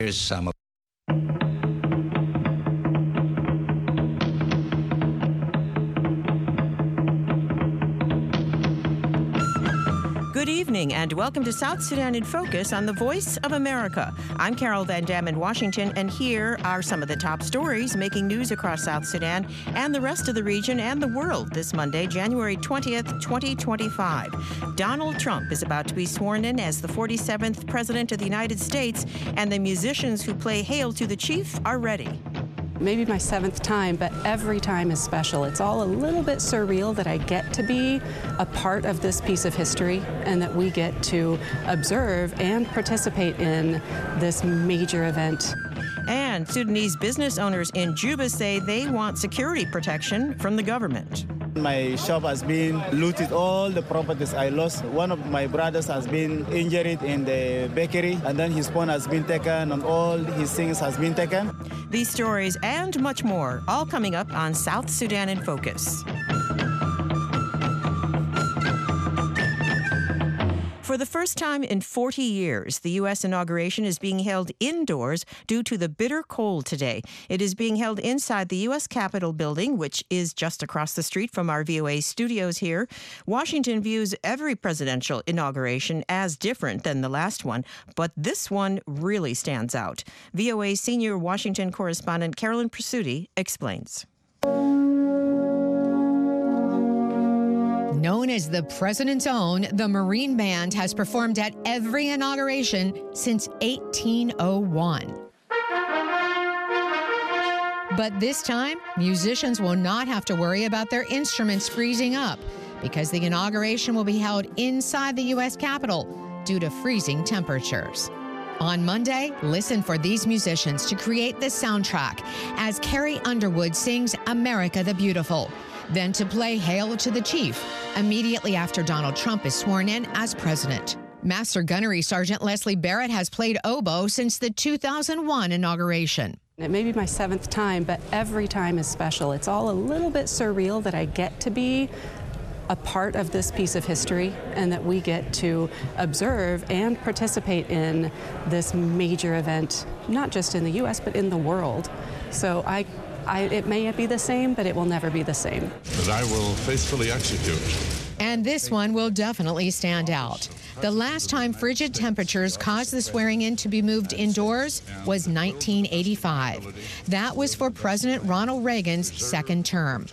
Here's some of Good evening and welcome to South Sudan in Focus on the Voice of America. I'm Carol Van Dam in Washington, and here are some of the top stories making news across South Sudan and the rest of the region and the world this Monday, January 20th, 2025. Donald Trump is about to be sworn in as the 47th President of the United States, and the musicians who play Hail to the Chief are ready. Maybe my seventh time, but every time is special. It's all a little bit surreal that I get to be a part of this piece of history and that we get to observe and participate in this major event. And Sudanese business owners in Juba say they want security protection from the government. My shop has been looted, all the properties I lost. One of my brothers has been injured in the bakery, and then his phone has been taken and all his things has been taken. These stories and much more, all coming up on South Sudan in Focus. For the first time in 40 years, the U.S. inauguration is being held indoors due to the bitter cold today. It is being held inside the U.S. Capitol building, which is just across the street from our VOA studios here. Washington views every presidential inauguration as different than the last one, but this one really stands out. VOA senior Washington correspondent Carolyn Presutti explains. Known as the President's Own, the Marine Band has performed at every inauguration since 1801. But this time, musicians will not have to worry about their instruments freezing up because the inauguration will be held inside the U.S. Capitol due to freezing temperatures. On Monday, listen for these musicians to create the soundtrack as Carrie Underwood sings America the Beautiful, then to play Hail to the Chief immediately after Donald Trump is sworn in as president. Master Gunnery Sergeant Leslie Barrett has played oboe since the 2001 inauguration. It may be my seventh time, but every time is special. It's all a little bit surreal that I get to be a part of this piece of history and that we get to observe and participate in this major event, not just in the U.S., but in the world. So it may be the same, but it will never be the same. That I will faithfully execute. And this one will definitely stand out. The last time frigid temperatures caused the swearing-in to be moved indoors was 1985. That was for President Ronald Reagan's second term.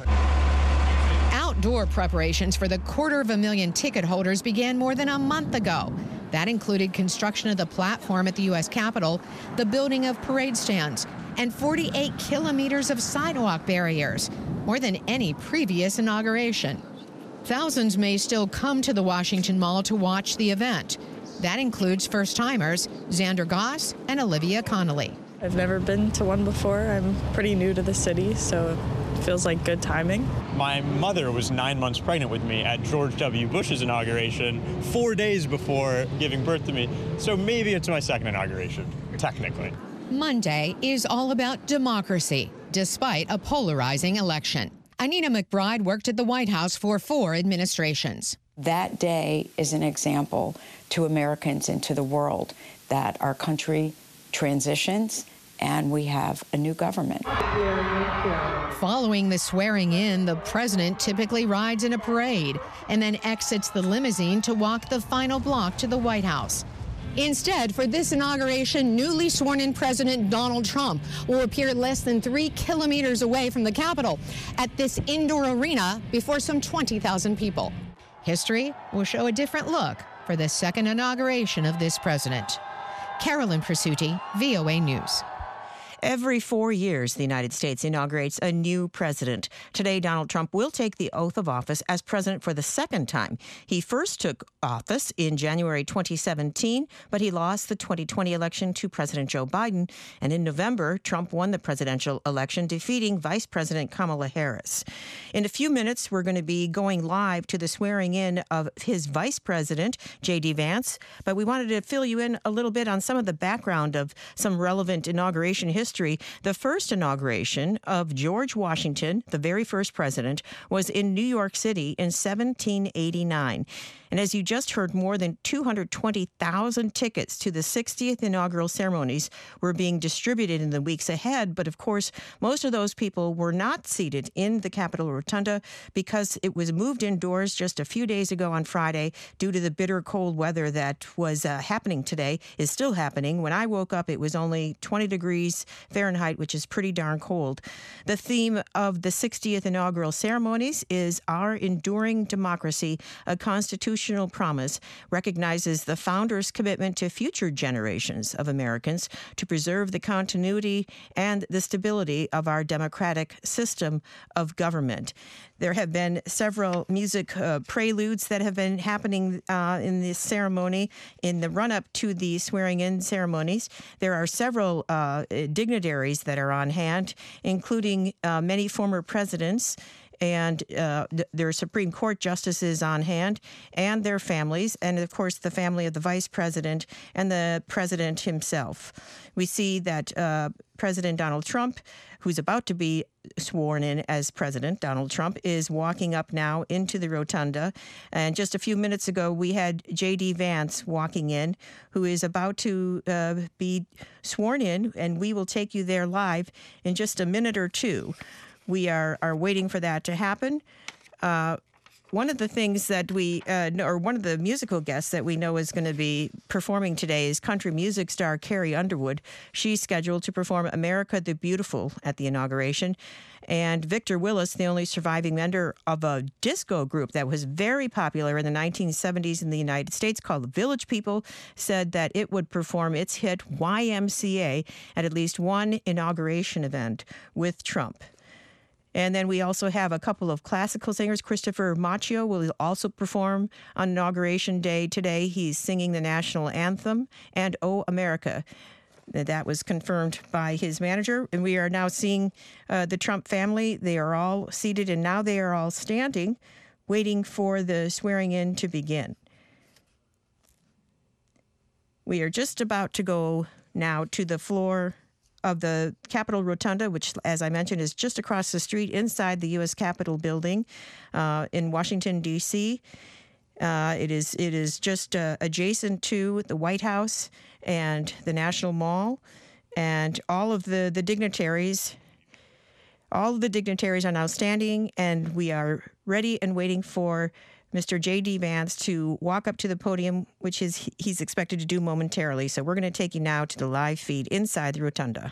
Outdoor preparations for the 250,000 ticket holders began more than a month ago. That included construction of the platform at the U.S. Capitol, the building of parade stands, and 48 kilometers of sidewalk barriers, more than any previous inauguration. Thousands may still come to the Washington Mall to watch the event. That includes first-timers Xander Goss and Olivia Connolly. I've never been to one before. I'm pretty new to the city, so it feels like good timing. My mother was 9 months pregnant with me at George W. Bush's inauguration 4 days before giving birth to me, so maybe it's my second inauguration, technically. Monday is all about democracy, despite a polarizing election. Anita McBride worked at the White House for 4 administrations. That day is an example to Americans and to the world that our country transitions and we have a new government. Following the swearing in, the president typically rides in a parade and then exits the limousine to walk the final block to the White House. Instead, for this inauguration, newly sworn-in President Donald Trump will appear less than 3 kilometers away from the Capitol at this indoor arena before some 20,000 people. History will show a different look for the second inauguration of this president. Carolyn Presutti, VOA News. Every 4 years, the United States inaugurates a new president. Today, Donald Trump will take the oath of office as president for the second time. He first took office in January 2017, but he lost the 2020 election to President Joe Biden. And in November, Trump won the presidential election, defeating Vice President Kamala Harris. In a few minutes, we're going to be going live to the swearing in of his vice president, J.D. Vance. But we wanted to fill you in a little bit on some of the background of some relevant inauguration history history. The first inauguration of George Washington, the very first president, was in New York City in 1789. And as you just heard, more than 220,000 tickets to the 60th inaugural ceremonies were being distributed in the weeks ahead. But of course, most of those people were not seated in the Capitol Rotunda because it was moved indoors just a few days ago on Friday due to the bitter cold weather that was happening today, is still happening. When I woke up, it was only 20 degrees Fahrenheit, which is pretty darn cold. The theme of the 60th inaugural ceremonies is Our Enduring Democracy, a Constitutional promise, recognizes the founders' commitment to future generations of Americans to preserve the continuity and the stability of our democratic system of government. There have been several music preludes that have been happening in this ceremony in the run-up to the swearing-in ceremonies. There are several dignitaries that are on hand, including many former presidents, and their Supreme Court justices on hand and their families, and of course the family of the vice president and the president himself. We see that President Donald Trump, who's about to be sworn in as President Donald Trump, is walking up now into the rotunda. And just a few minutes ago, we had J.D. Vance walking in, who is about to be sworn in, and we will take you there live in just a minute or two. We are waiting for that to happen. One of the things that we, or one of the musical guests that we know is going to be performing today is country music star Carrie Underwood. She's scheduled to perform America the Beautiful at the inauguration. And Victor Willis, the only surviving member of a disco group that was very popular in the 1970s in the United States called the Village People, said that it would perform its hit YMCA at least one inauguration event with Trump. And then we also have a couple of classical singers. Christopher Macchio will also perform on Inauguration Day today. He's singing the national anthem and Oh America. That was confirmed by his manager. And we are now seeing the Trump family. They are all seated, and now they are all standing, waiting for the swearing in to begin. We are just about to go now to the floor of the Capitol Rotunda, which, as I mentioned, is just across the street inside the U.S. Capitol building in Washington, D.C. It is just adjacent to the White House and the National Mall, and all of the dignitaries. All of the dignitaries are now standing, and we are ready and waiting for Mr. J.D. Vance to walk up to the podium, which he's expected to do momentarily. So we're going to take you now to the live feed inside the rotunda.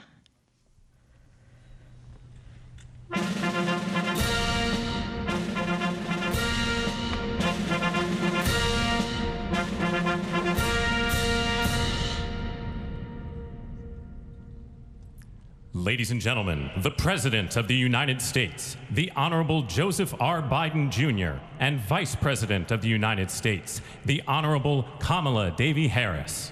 Ladies and gentlemen, the President of the United States, the Honorable Joseph R. Biden, Jr., and Vice President of the United States, the Honorable Kamala Devi Harris.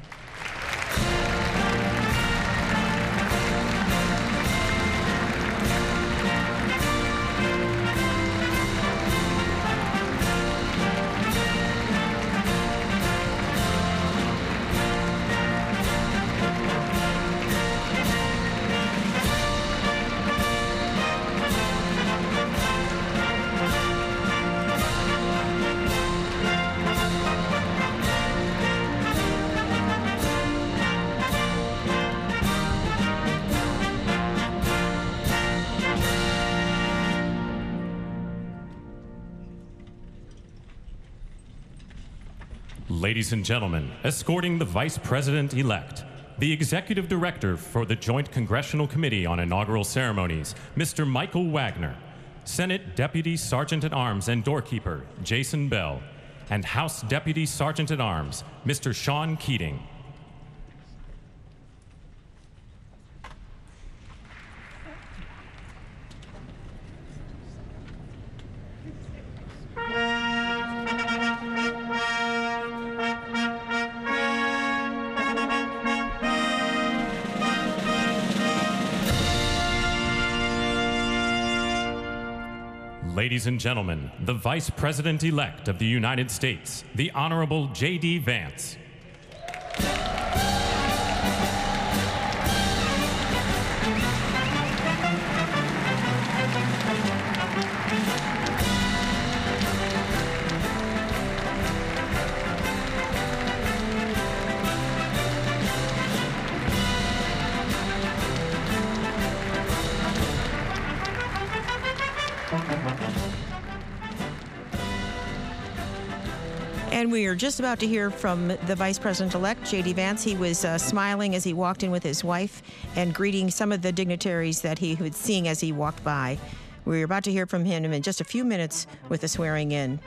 Ladies and gentlemen, escorting the Vice President-elect, the Executive Director for the Joint Congressional Committee on Inaugural Ceremonies, Mr. Michael Wagner, Senate Deputy Sergeant-at-Arms and Doorkeeper, Jason Bell, and House Deputy Sergeant-at-Arms, Mr. Sean Keating. Ladies and gentlemen, the Vice President-elect of the United States, the Honorable J.D. Vance. And we are just about to hear from the Vice President-elect, J.D. Vance. He was smiling as he walked in with his wife and greeting some of the dignitaries that he was seeing as he walked by. We're about to hear from him in just a few minutes with the swearing in.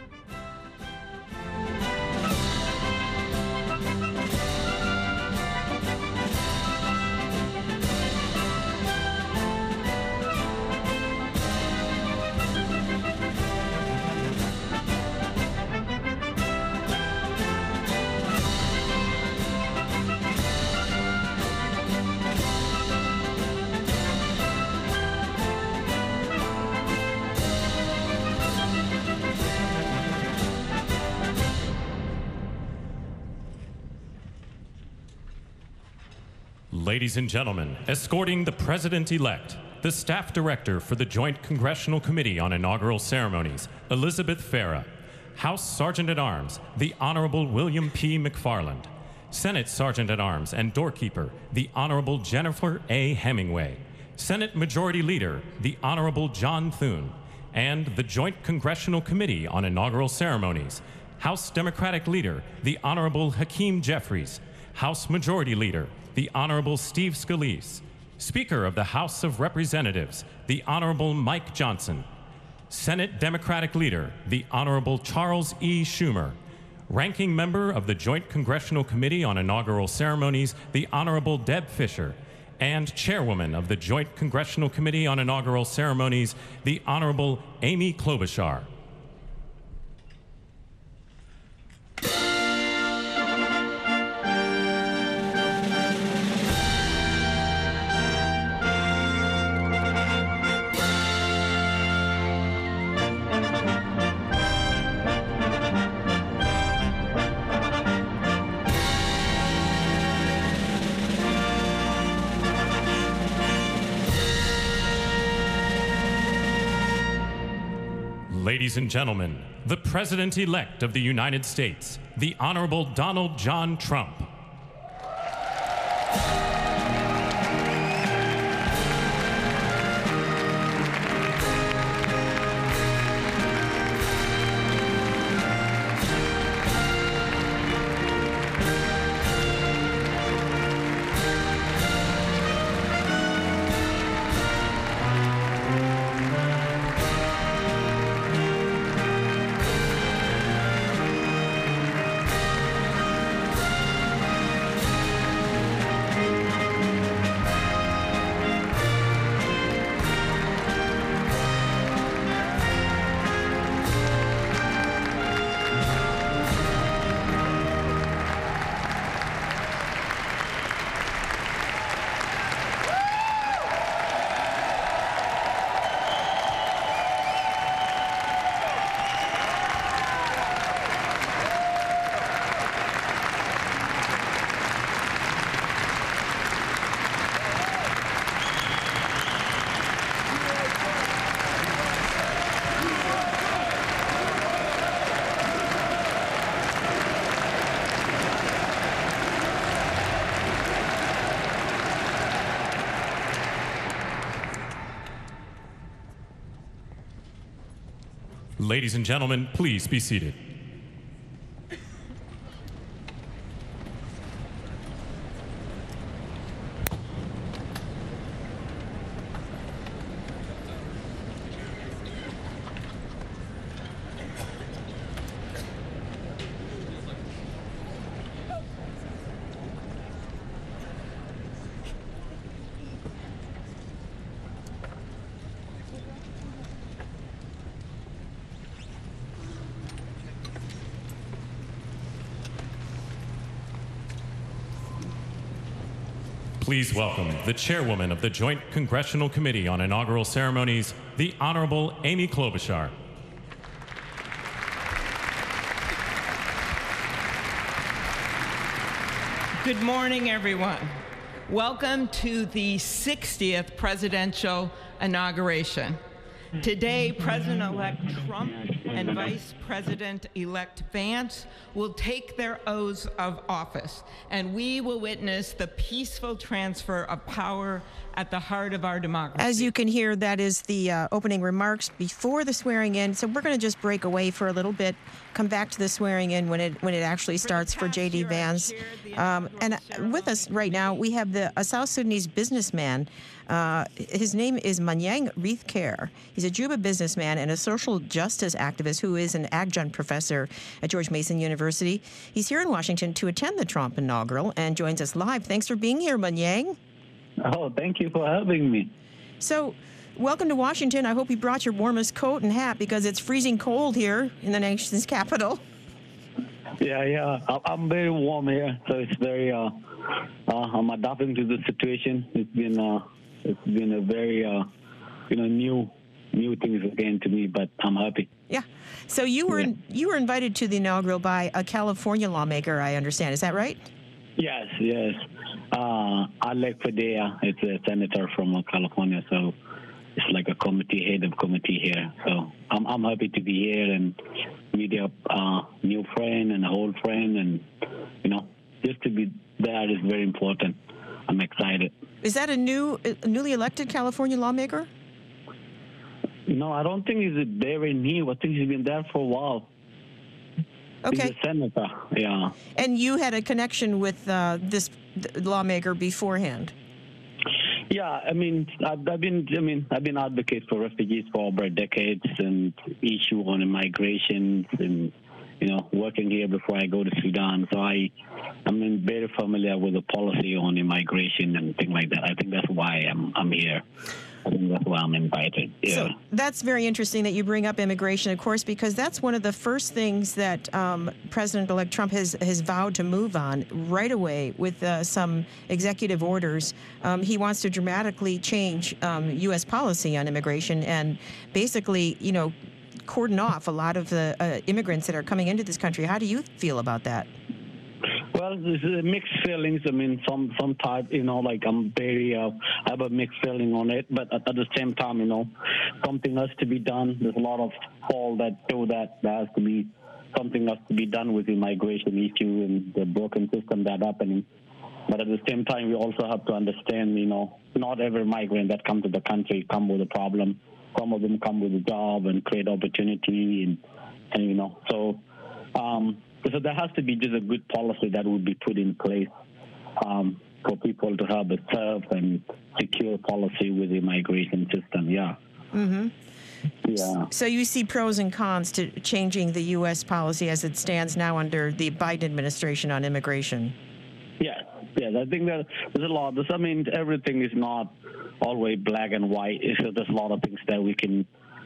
Ladies and gentlemen, escorting the President-elect, the Staff Director for the Joint Congressional Committee on Inaugural Ceremonies, Elizabeth Farah, House Sergeant-at-Arms, the Honorable William P. McFarland, Senate Sergeant-at-Arms and Doorkeeper, the Honorable Jennifer A. Hemingway, Senate Majority Leader, the Honorable John Thune, and the Joint Congressional Committee on Inaugural Ceremonies, House Democratic Leader, the Honorable Hakeem Jeffries, House Majority Leader, the Honorable Steve Scalise, Speaker of the House of Representatives, the Honorable Mike Johnson, Senate Democratic Leader, the Honorable Charles E. Schumer, Ranking Member of the Joint Congressional Committee on Inaugural Ceremonies, the Honorable Deb Fischer, and Chairwoman of the Joint Congressional Committee on Inaugural Ceremonies, the Honorable Amy Klobuchar. Ladies and gentlemen, the President-elect of the United States, the Honorable Donald John Trump. Ladies and gentlemen, please be seated. Please welcome the Chairwoman of the Joint Congressional Committee on Inaugural Ceremonies, the Honorable Amy Klobuchar. Good morning, everyone. Welcome to the 60th presidential inauguration. Today, President-elect Trump and Vice President-elect Vance will take their oaths of office, and we will witness the peaceful transfer of power at the heart of our democracy. As you can hear, that is the opening remarks before the swearing in. So we're going to just break away for a little bit, come back to the swearing in when it actually starts for J.D. Vance. And with us right now, we have a South Sudanese businessman. His name is Manyang Reith Care. He's a Juba businessman and a social justice activist who is an adjunct professor at George Mason University. He's here in Washington to attend the Trump inaugural and joins us live. Thanks for being here, Manyang. Oh, thank you for having me. So, welcome to Washington. I hope you brought your warmest coat and hat because it's freezing cold here in the nation's capital. Yeah. I'm very warm here, so it's very. I'm adapting to the situation. It's been a very, new things again to me, but I'm happy. Yeah. So you were invited to the inaugural by a California lawmaker, I understand. Is that right? Yes. Alec Padilla, it's a senator from California, so it's like a head of committee here. So I'm happy to be here and meet a new friend and an old friend, and just to be there is very important. I'm excited. Is that a newly elected California lawmaker? No, I don't think he's very new. I think he's been there for a while. Okay. He's a senator, yeah. And you had a connection with this lawmaker beforehand? Yeah, I've been advocate for refugees for over a decade and issue on immigration and working here before I go to Sudan. So I'm very familiar with the policy on immigration and things like that. I think that's why I'm here. I think that's why I'm invited. Yeah. So that's very interesting that you bring up immigration, of course, because that's one of the first things that President-elect Trump has vowed to move on right away with some executive orders. He wants to dramatically change U.S. policy on immigration and basically, cordon off a lot of the immigrants that are coming into this country. How do you feel about that? Well, there's mixed feelings. Some type, I'm very, I have a mixed feeling on it. But at the same time, something has to be done. There's a lot of fall that show that there has to be something has to be done with the immigration issue and the broken system that's happening. But at the same time, we also have to understand, not every migrant that comes to the country come with a problem. Some of them come with a job and create opportunity, and so there has to be just a good policy that would be put in place for people to have a safe and secure policy with the immigration system. Yeah. Mm-hmm. Yeah. So you see pros and cons to changing the U.S. policy as it stands now under the Biden administration on immigration. Yes. I think that there's a lot. Everything is not always black and white. There's a lot of things that we can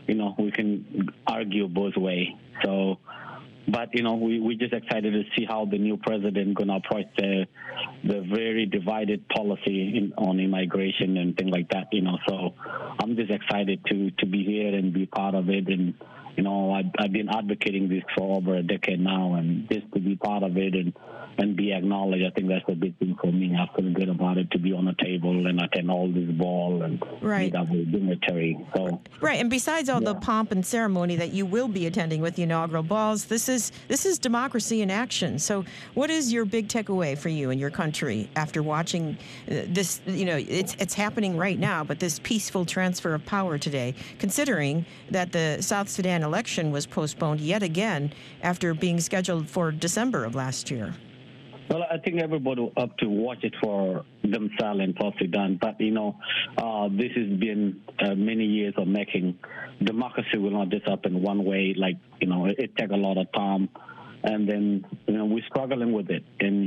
argue both ways. So. But, we're just excited to see how the new president going to approach the very divided policy on immigration and things like that, So I'm just excited to be here and be part of it. And, I've been advocating this for over a decade now, and just to be part of it and be acknowledged, I think that's a big thing for me. I feel good about it to be on the table and attend all this ball and meet up with dignitary. So right, and besides all the pomp and ceremony that you will be attending with the inaugural balls, this is democracy in action. So what is your big takeaway for you and your country after watching this? It's happening right now, but this peaceful transfer of power today, considering that the South Sudan election was postponed yet again after being scheduled for December of last year. Well, I think everybody will have to watch it for themselves in South Sudan. But, this has been many years of making. Democracy will not just happen one way. It takes a lot of time. And then, we're struggling with it. And,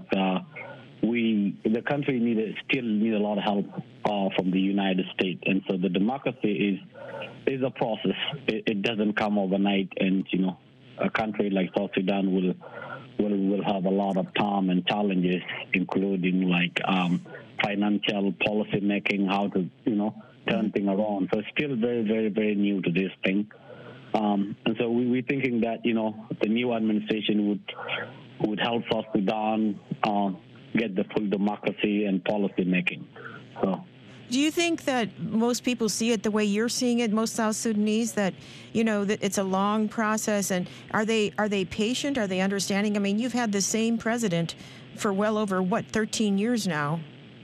the country still need a lot of help from the United States. And so the democracy is a process. It doesn't come overnight. And, a country like South Sudan will have a lot of time and challenges, including financial policy making, how to turn things around. So it's still very, very, very new to this thing. And so we're thinking that the new administration would help South Sudan get the full democracy and policy making. So. Do you think that most people see it the way you're seeing it, most South Sudanese, that, that it's a long process? And are they patient? Are they understanding? I mean, you've had the same president for well over, 13 years now,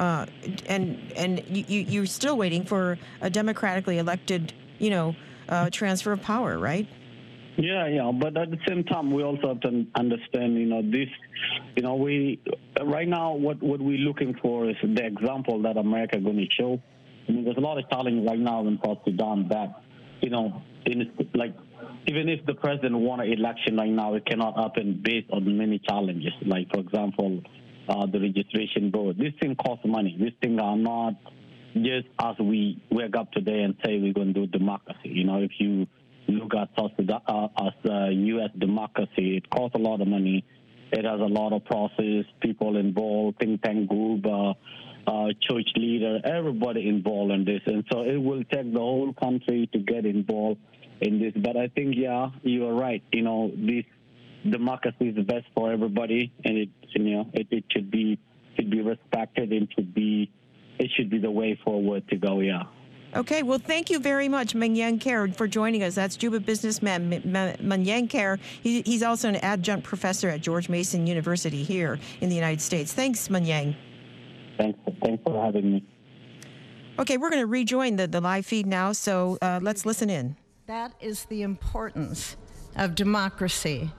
and you're still waiting for a democratically elected, transfer of power, right? Yeah, but at the same time, we also have to understand, this, we right now what we're looking for is the example that America is going to show. I mean, there's a lot of challenge right now in South Sudan that, even if the president won an election right now, it cannot happen based on many challenges. Like, for example, the registration board. These things cost money. These things are not just as we wake up today and say we're going to do democracy. If you look at South Sudan as U.S. democracy, it costs a lot of money. It has a lot of process, people involved, think tank group, church leader, everybody involved in this. And so it will take the whole country to get involved in this. But I think, you are right. This democracy is the best for everybody, and it should be respected, and it should be the way forward to go, Okay, well, thank you very much, Manyang Ker, for joining us. That's Juba businessman Manyang Ker. He's also an adjunct professor at George Mason University here in the United States. Thanks, Manyang. Thanks for having me. Okay, we're going to rejoin the live feed now, so let's listen in. That is the importance of democracy.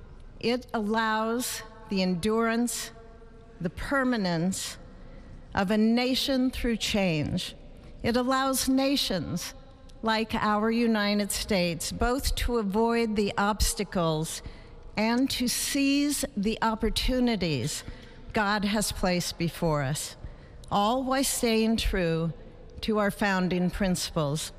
It allows the endurance, the permanence of a nation through change. It allows nations like our United States both to avoid the obstacles and to seize the opportunities God has placed before us, all while staying true to our founding principles.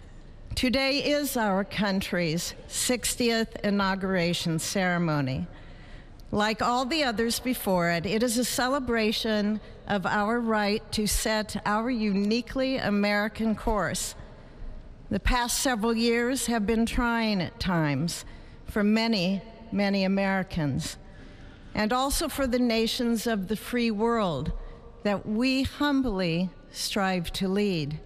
Today is our country's 60th inauguration ceremony. Like all the others before it, it is a celebration of our right to set our uniquely American course. The past several years have been trying at times for many, many Americans, and also for the nations of the free world that we humbly strive to lead.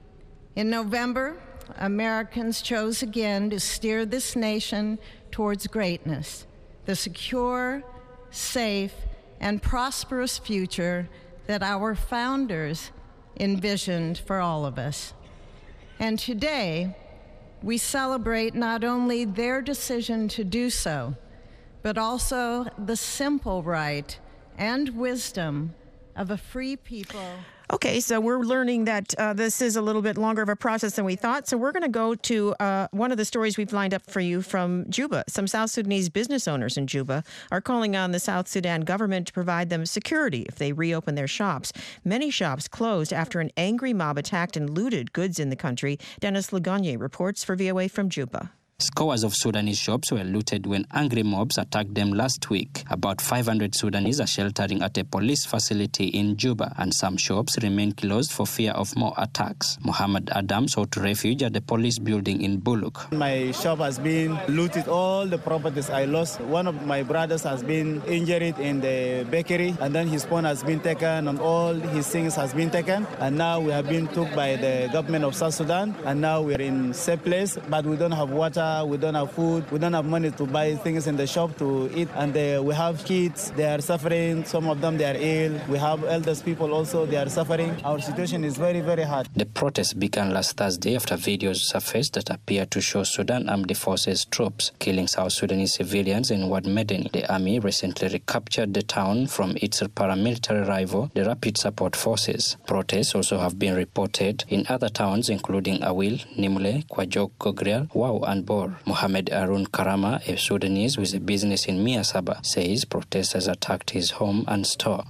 In November, Americans chose again to steer this nation towards greatness, the secure, safe, and prosperous future that our founders envisioned for all of us. And today, we celebrate not only their decision to do so, but also the simple right and wisdom of a free people. Okay, so we're learning that this is a little bit longer of a process than we thought. So we're going to go to one of the stories we've lined up for you from Juba. Some South Sudanese business owners in Juba are calling on the South Sudan government to provide them security if they reopen their shops. Many shops closed after an angry mob attacked and looted goods in the country. Dennis Lagonier reports for VOA from Juba. Scores of Sudanese shops were looted when angry mobs attacked them last week. About 500 Sudanese are sheltering at a police facility in Juba, and some shops remain closed for fear of more attacks. Muhammad Adam sought refuge at the police building in Buluk. My shop has been looted, all the properties I lost. One of my brothers has been injured in the bakery, and then his phone has been taken, and all his things has been taken. And now we have been took by the government of South Sudan, and now we're in safe place, but we don't have water. We don't have food. We don't have money to buy things in the shop to eat. And we have kids. They are suffering. Some of them, they are ill. We have elders people also. They are suffering. Our situation is very, very hard. The protest began last Thursday after videos surfaced that appear to show Sudan Armed Forces troops killing South Sudanese civilians in Wad Medani. The army recently recaptured the town from its paramilitary rival, the Rapid Support Forces. Protests also have been reported in other towns, including Awil, Nimule, Kwajok, Gogrial, Wau, and Bor. Mohamed Arun Karama, a Sudanese with a business in Miasaba, says protesters attacked his home and store.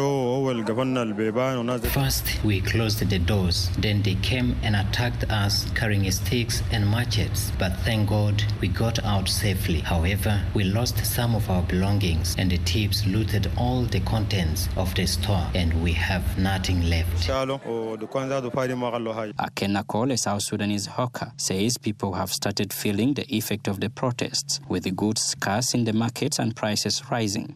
First, we closed the doors. Then they came and attacked us carrying sticks and machetes. But thank God we got out safely. However, we lost some of our belongings, and the thieves looted all the contents of the store, and we have nothing left. Akena Cole, a South Sudanese hawker, says people have started feeling feeling the effect of the protests, with the goods scarce in the markets and prices rising.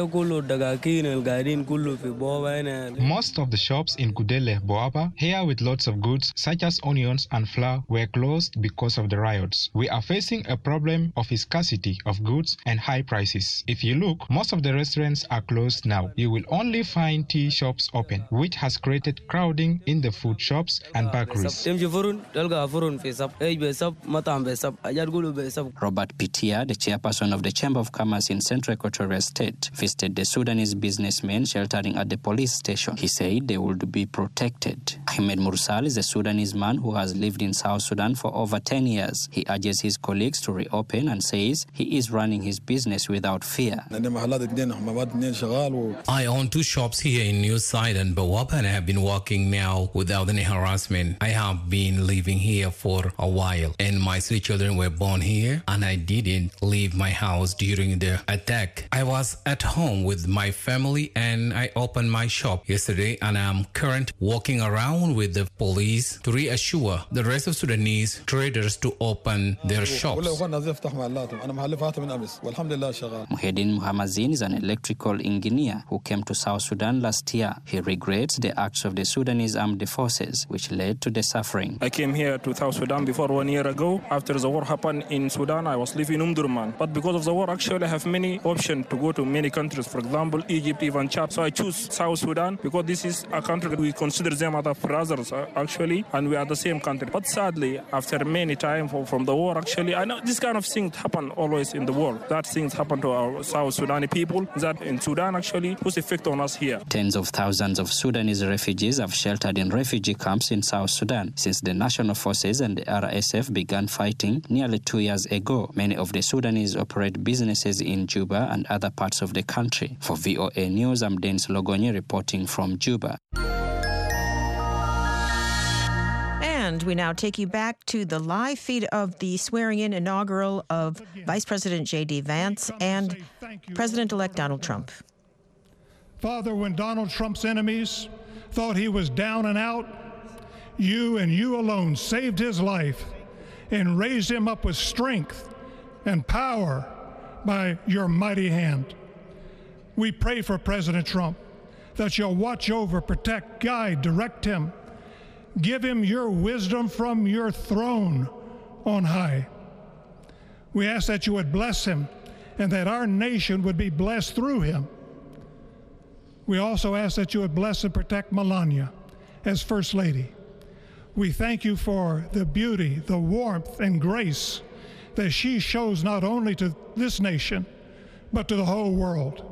Most of the shops in Gudele, Boaba, here with lots of goods such as onions and flour were closed because of the riots. We are facing a problem of scarcity of goods and high prices. If you look, most of the restaurants are closed now. You will only find tea shops open, which has created crowding in the food shops and bakeries. Robert Pitia, the chairperson of the Chamber of Commerce in Central Equatorial State, visited the Sudanese businessmen sheltering at the police station. He said they would be protected. Ahmed Mursal is a Sudanese man who has lived in South Sudan for over 10 years. He urges his colleagues to reopen and says he is running his business without fear. I own 2 shops here in New Side and Boaba, and I have been working now without any harassment. I have been living here for a while, and my 3 children were born here, and I didn't leave my house during the attack. I was at home with my family, and I opened my shop yesterday, and I'm currently walking around with the police to reassure the rest of Sudanese traders to open their shops. Muhyiddin Muhammadzin is an electrical engineer who came to South Sudan last year. He regrets the acts of the Sudanese armed forces, which led to the suffering. I came here to South Sudan before 1 year ago. After the war happened in Sudan, I was living in Umdurman. But because of the war, actually, I have many options to go to many countries. For example, Egypt, even Chad. So I choose South Sudan because this is a country that we consider them as brothers, actually, and we are the same country. But sadly, after many time from the war, actually, I know this kind of things happen always in the world. That things happen to our South Sudani people. That in Sudan, actually, whose effect on us here. Tens of thousands of Sudanese refugees have sheltered in refugee camps in South Sudan since the National Forces and the RSF began fighting nearly 2 years ago. Many of the Sudanese operate businesses in Juba and other parts of the country. For VOA News, I'm Dennis Logonye reporting from Juba. And we now take you back to the live feed of the swearing-in inaugural of Vice President J.D. Vance and President-elect Donald Trump. Father, when Donald Trump's enemies thought he was down and out, you and you alone saved his life and raised him up with strength and power by your mighty hand. We pray for President Trump that you'll watch over, protect, guide, direct him. Give him your wisdom from your throne on high. We ask that you would bless him and that our nation would be blessed through him. We also ask that you would bless and protect Melania as First Lady. We thank you for the beauty, the warmth, and grace that she shows not only to this nation, but to the whole world.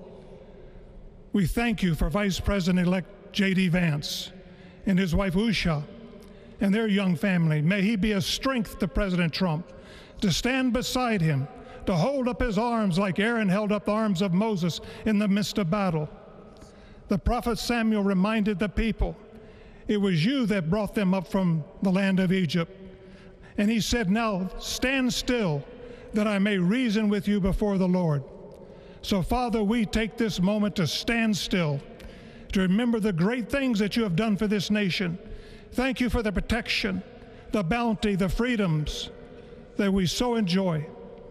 We thank you for Vice President-elect J.D. Vance and his wife Usha and their young family. May he be a strength to President Trump, to stand beside him, to hold up his arms like Aaron held up the arms of Moses in the midst of battle. The prophet Samuel reminded the people, it was you that brought them up from the land of Egypt. And he said, now stand still that I may reason with you before the Lord. So Father, we take this moment to stand still, to remember the great things that you have done for this nation. Thank you for the protection, the bounty, the freedoms that we so enjoy.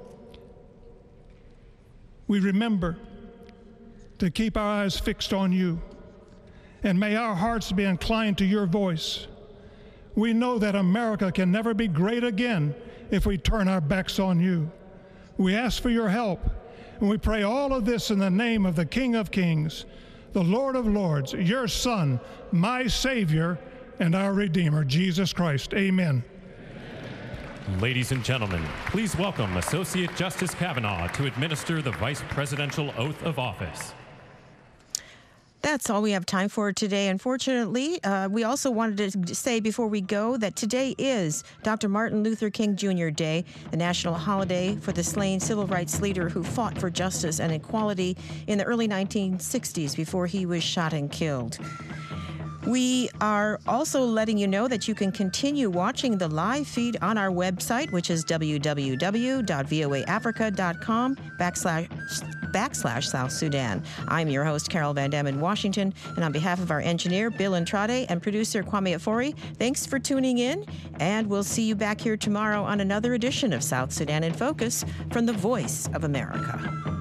We remember to keep our eyes fixed on you, and may our hearts be inclined to your voice. We know that America can never be great again if we turn our backs on you. We ask for your help, and we pray all of this in the name of the King of Kings, the Lord of Lords, your Son, my Savior, and our Redeemer, Jesus Christ. Amen. Ladies and gentlemen, please welcome Associate Justice Kavanaugh to administer the Vice Presidential Oath of Office. That's all we have time for today. Unfortunately, we also wanted to say before we go that today is Dr. Martin Luther King Jr. Day, the national holiday for the slain civil rights leader who fought for justice and equality in the early 1960s before he was shot and killed. We are also letting you know that you can continue watching the live feed on our website, which is www.voaafrica.com/ /South Sudan. I'm your host, Carol Van Dam in Washington, and on behalf of our engineer, Bill Andrade, and producer, Kwame Afori, thanks for tuning in, and we'll see you back here tomorrow on another edition of South Sudan in Focus from the Voice of America.